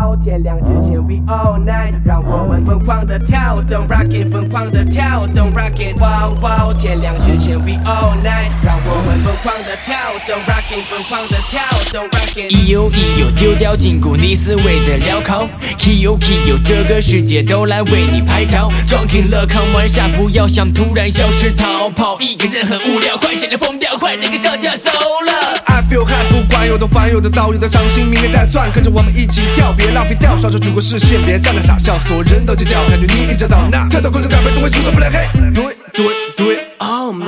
wow， 天亮之前 we all night， 让我们疯狂的跳动 ，rock it， 疯狂的跳动 ，rock it，wow wow， 天亮之前 we all night， 让我们疯狂的跳动 ，rock it， 疯狂的跳动 ，rock it。 咿呦咿呦，丢掉禁锢你思维的镣铐 ，key 呦 key 呦，这个世界都来为你拍照，装听了看完下，不要想突然消失逃跑，一个人很无聊，快显得疯掉，快点给上架搜了。 I feel high， 不管有多烦，有的遭遇的伤心，明天再算，跟着我们一起跳，别浪费掉，刷出举过视线，别站那傻笑，所有人都尖叫，感觉你一直到那，跳到空中感被都会触动不了黑，对对对。